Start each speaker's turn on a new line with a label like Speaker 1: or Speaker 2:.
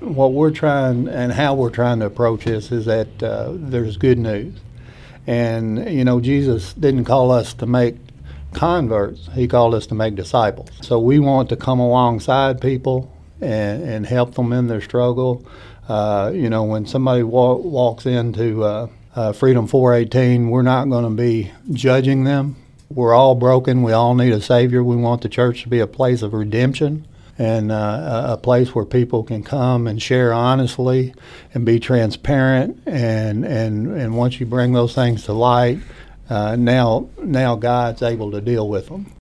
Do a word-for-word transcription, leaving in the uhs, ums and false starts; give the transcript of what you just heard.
Speaker 1: what we're trying and how we're trying to approach this is that uh, there's good news. And, you know, Jesus didn't call us to make converts. He called us to make disciples. So we want to come alongside people and, and help them in their struggle. Uh, you know, when somebody wa- walks into uh, uh, Freedom four eighteen, we're not going to be judging them. We're all broken. We all need a Savior. We want the church to be a place of redemption and uh, a place where people can come and share honestly and be transparent. And, and, and once you bring those things to light, uh, now now God's able to deal with them.